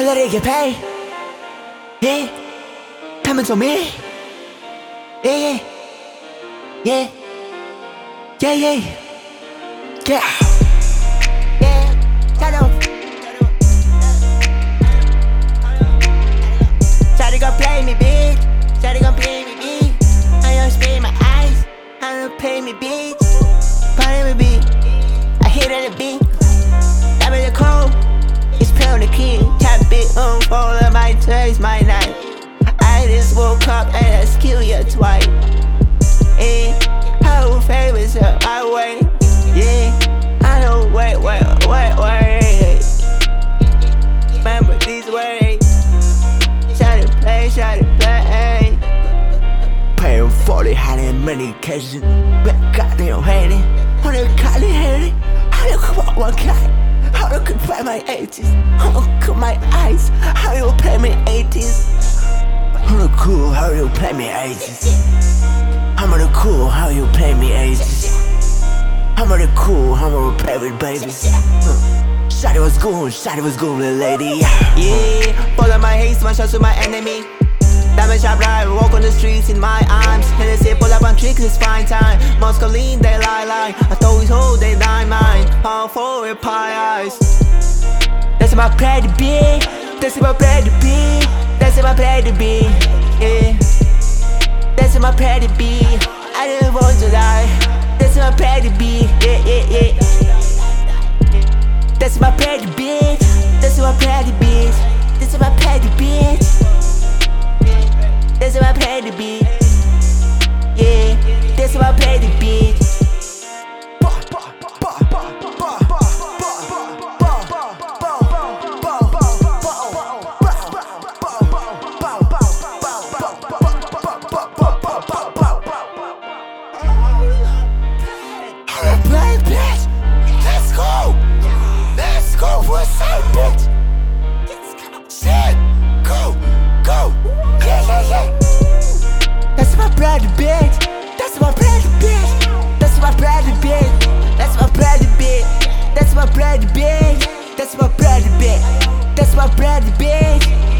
let it get paid. Yeah, coming to me. Yeah, yeah, yeah, yeah, yeah, yeah. Shut up. Shawty gon' play me, bitch. Shawty gon' play me, bitch. I don't spin my eyes. I don't pay me, bitch. Party me, bitch. I hit on the beat. I'm in the cold. It's pale the key. Tap it on fall of my taste, my night. I just woke up and I skill you twice. Eh, how famous are my way? Yeah, I don't wait. Remember these words. Shawty play. Paying 40, had in many cases. But goddamn hate it. On the goddamn hate it. How you come up one guy? How you compare my 80s? How you cut my eyes? How you play me 80s? I'm the cool, how you play me 80s? I'm the cool, how you play me 80s? I'm the cool, how you play with babies? Shawty was good, little lady. Yeah, follow my haste, my shots to my enemy. Diamond shop live, walk on the streets in my arms. Hennessy pull up on tricks, it's fine time. Muscaline, they lie. I told you, they lie mine. All for it, pie eyes. That's my play to be. That's my play to be. That's my play to be. Yeah. That's my play to be. I didn't want to die. That's my play to be. Yeah. That's my play to be. That's my play to be. That's my play to be. That's my play to be. Yeah, that's my play to be. Let's go for a side, bitch. Shit, go. Yeah. That's my brother, bitch. That's my brother, bitch. That's my brother, bitch. That's my brother, bitch. That's my brother, bitch. That's my brother, bitch. That's my brother, bitch.